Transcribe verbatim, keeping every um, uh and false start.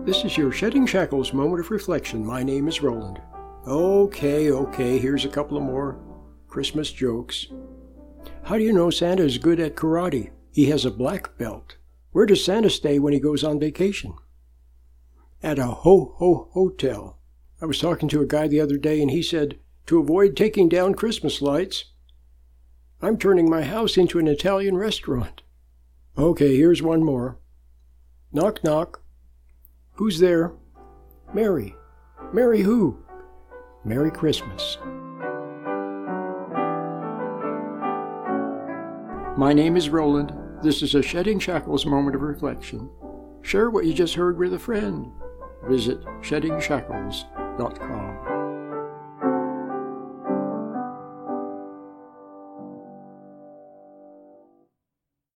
This is your Shedding Shackles moment of reflection. My name is Roland. Okay, okay, here's a couple of more Christmas jokes. How do you know Santa is good at karate? He has a black belt. Where does Santa stay when he goes on vacation? At a ho-ho hotel. I was talking to a guy the other day and he said, to avoid taking down Christmas lights, I'm turning my house into an Italian restaurant. Okay, here's one more. Knock, knock. Who's there? Mary. Mary who? Merry Christmas. My name is Roland. This is a Shedding Shackles moment of reflection. Share what you just heard with a friend. Visit shedding shackles dot com.